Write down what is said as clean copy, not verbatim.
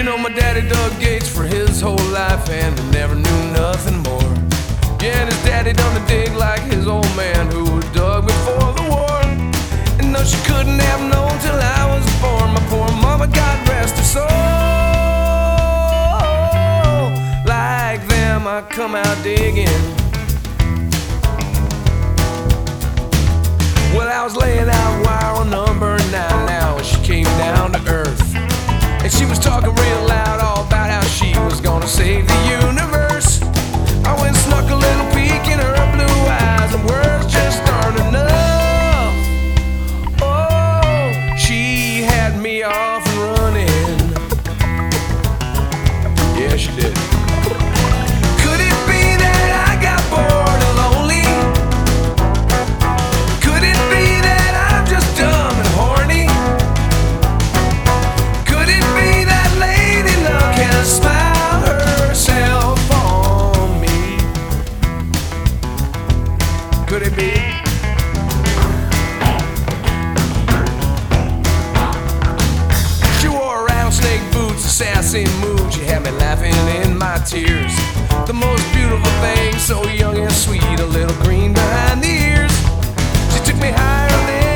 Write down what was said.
know my daddy dug gates for his whole life and he never knew nothing more. Yeah, and his daddy done the dig like his old man who dug before the war. And no, she couldn't have known till I was born. My poor mama, God rest her soul. Like them, I come out digging. Well, I was laying out wire on number 9 now when she came down to earth. And she was talking real loud all about how she was gonna save the universe. I went and snuck a little peek in her blue eyes, and words just aren't enough. Oh, she had me off and running. Yeah, she did. Could it be that I got bored and lonely? Could it be that I'm just dumb and horny? Could it be that Lady Luck has smiled herself on me? Could it be? She wore rattlesnake boots, assassin moves. She had me laughing in my tears. The most beautiful thing, so young and sweet, a little green behind the ears. She took me higher than